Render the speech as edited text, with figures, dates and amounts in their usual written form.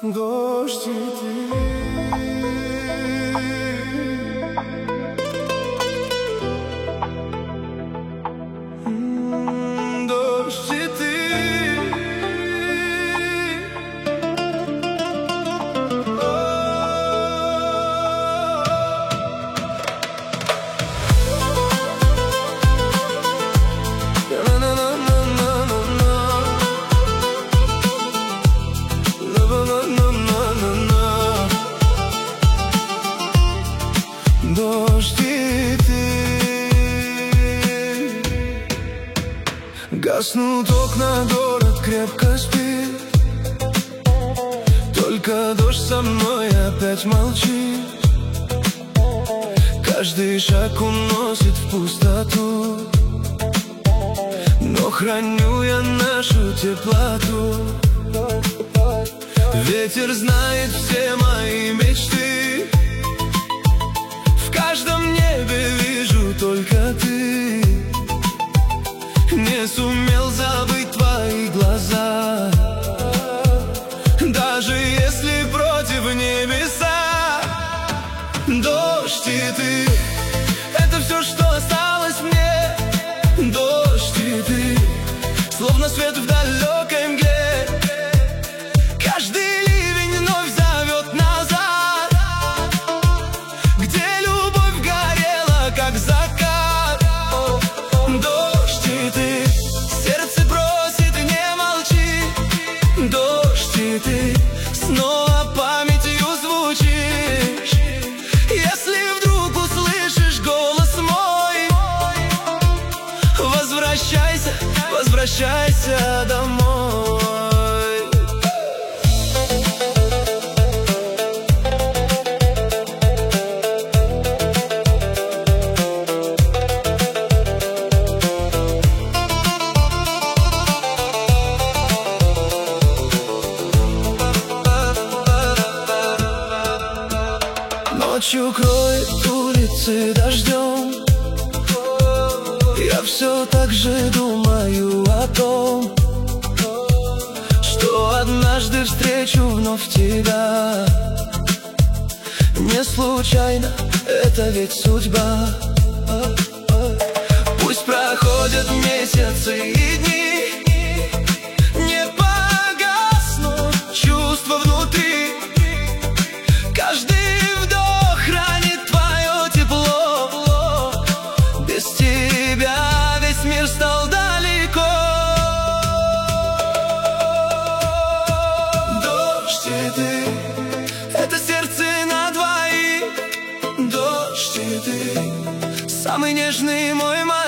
Дождь и ты. Дождь и ты. Дождь и ты. Гаснут окна, город крепко спит. Только дождь со мной опять молчит. Каждый шаг уносит в пустоту, но храню я нашу теплоту. Ветер знает все мои мечты. В каждом небе вижу только ты. Не сумел забыть твои глаза, даже если против небеса. Дождь и ты — это все, что осталось мне. Дождь и ты, словно свет в далекой мгле. Каждый ливень вновь зовет назад, где любовь горела, как закат. Дождь и ты, сердце просит, не молчи. Дождь и ты, снова памятью звучишь. Если вдруг услышишь голос мой, возвращайся, возвращайся домой. Ночью кроет улицы дождем. Я все так же думаю о том, что однажды встречу вновь тебя. Не случайно, это ведь судьба. Пусть проходят месяцы и дни, не погаснут чувства внутри. Каждый вдох хранит твое тепло. Без тебя весь мир стал далеко. Дождь и ты — это сердце на двоих. Дождь и ты — самый нежный мой май.